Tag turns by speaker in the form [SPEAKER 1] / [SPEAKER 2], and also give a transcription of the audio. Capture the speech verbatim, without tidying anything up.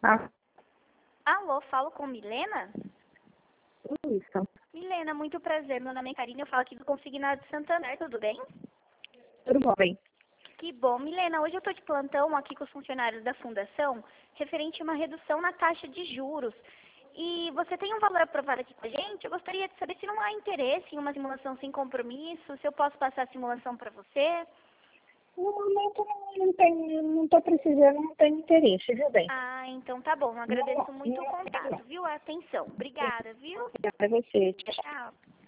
[SPEAKER 1] Ah,
[SPEAKER 2] Alô, falo com Milena?
[SPEAKER 1] isso.
[SPEAKER 2] Milena, muito prazer. Meu nome é Karine, eu falo aqui do Consignado de Santander, tudo bem?
[SPEAKER 1] Tudo bom, bem?
[SPEAKER 2] Que bom. Milena, hoje eu estou de plantão aqui com os funcionários da Fundação, referente a uma redução na taxa de juros. E você tem um valor aprovado aqui com a gente? Eu gostaria de saber se não há interesse em uma simulação sem compromisso, se eu posso passar a simulação para você.
[SPEAKER 1] No momento não tem, não estou precisando, não tenho interesse, viu, bem?
[SPEAKER 2] Ah, então tá bom.
[SPEAKER 1] Não,
[SPEAKER 2] Agradeço muito o
[SPEAKER 1] não,
[SPEAKER 2] contato, viu? A atenção. Obrigada, viu?
[SPEAKER 1] obrigada a você.
[SPEAKER 2] Tchau.